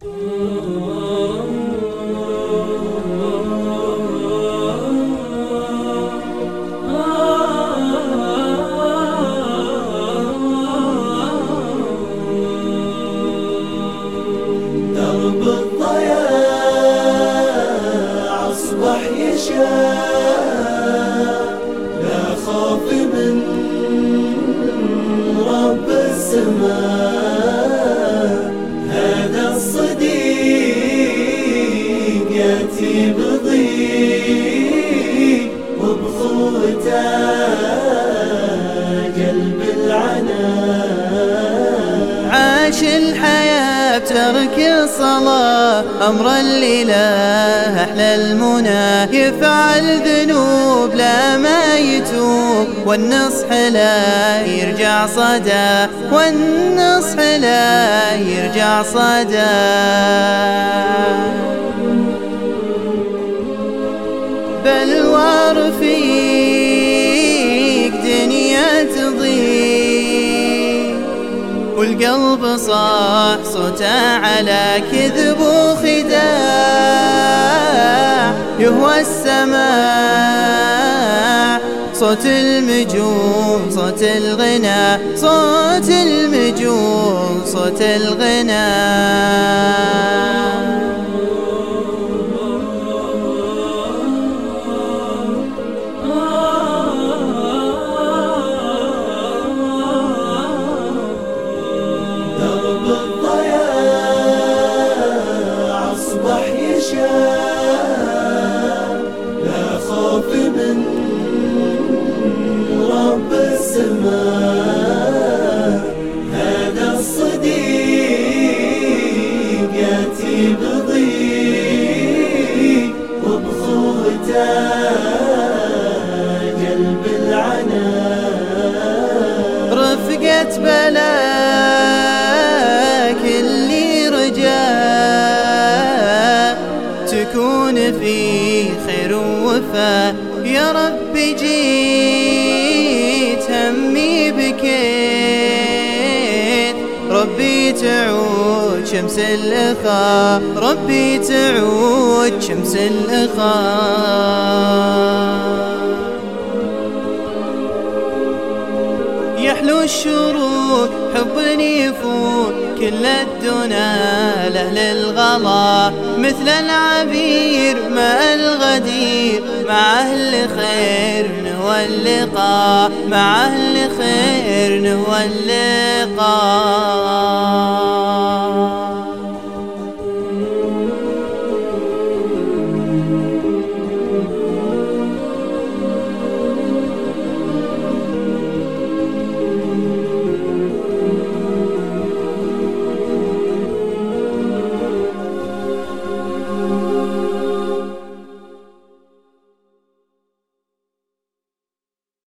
درب الضياع أصبح يشاع، لا خوف من رب السماء. هذا الصديق يأتي بضيق وبخوته قلب العناء. عاش الحياة بترك الصلاة، أمر الإله أحلى المنى. يفعل ذنوب لا ما يتوب، والنصح لا يرجع صدى، والنصح لا يرجع صدى. بلوى رفيق دنيا تضيق، والقلب صاح صوته على كذب وخداع. يهوى السماع صوت المجوم، صوت الغنى، صوت المجوم، صوت الغنى. درب الضياع أصبح يشاع، لا خوف من رب السماء. هذا الصديق يأتي بضيق وبخوته قلب العناء. رفقة بلاك اللي رجاء، تكون في خير ووفاء. يا رب جيت همي بكيت، ربي تعود شمس الإخاء، ربي تعود شمس الإخاء. يحلو الشروق حب يفوت كل الدنا لأهل الغلا، مثل العبير ماء الغدير. مع أهل خير نهوى اللقاء، مع أهل خير نهوى اللقاء.